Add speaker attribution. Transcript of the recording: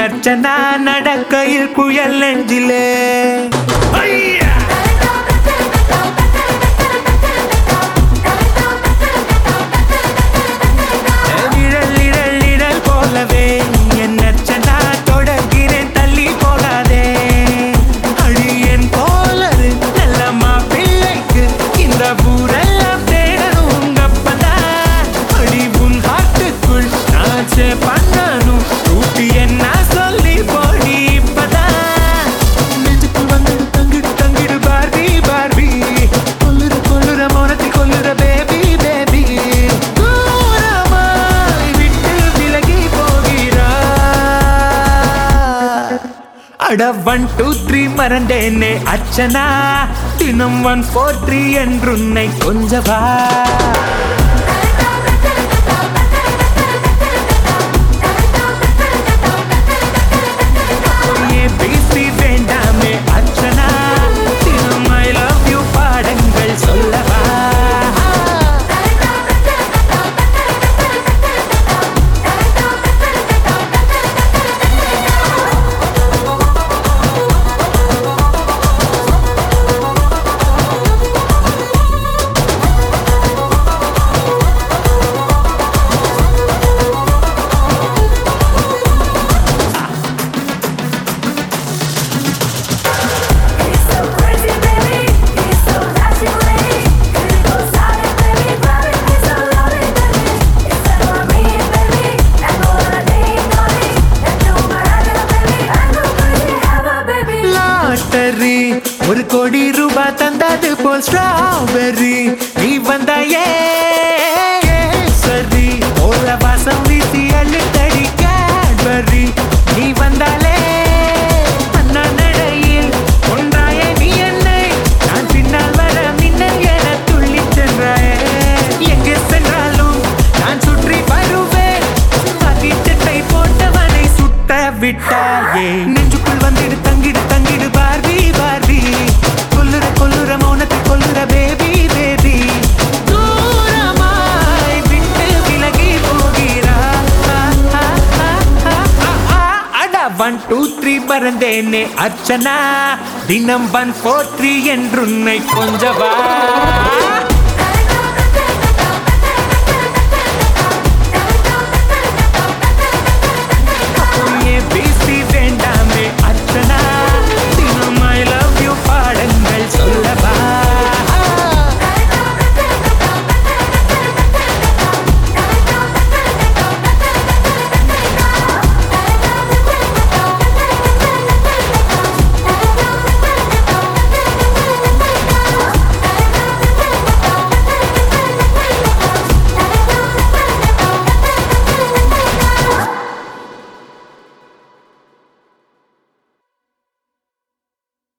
Speaker 1: அர்ச்சனா நடக்கையில் புயல் நெஞ்சிலே அட 1 2 3 மறந்தேனே அர்ச்சனா தினம் 1 4 3 என்றுன்னை கொஞ்சவா பேசி வேண்டாமே அர்ச்சனா தினம் ஐ லவ் யூ பாடங்கள் சொல்லவா ஒரு கோடி ரூபாய் தந்தது போல் ஸ்ட்ராபெரி நீ வந்தாயே சரி ஓல வாசம் வீசி அள்ளுத்தடி கேட்பரி நீ வந்தாலே அண்ணா நடையில் ஒன்றாயே நீ என்னை நான் பின்னால் வர மின்னல் என துள்ளி சென்றாயே எங்கே சென்றாலும் நான் சுற்றி வருவேன் சட்டை போட்டவனை சுட்ட விட்டாயே நெஞ்சுக்குள் வந்துடு தங்கிடு தங்கிடு பார்வி பார்வி கொல்லுற மௌனத்தை கொல்லுற பேபி பேபி தூரமாய் விட்டு விலகி போகிறா அட 1 2 3 மறந்தேனே அர்ச்சனா தினம் 1 4 3 என்றுன்னை கொஞ்சவா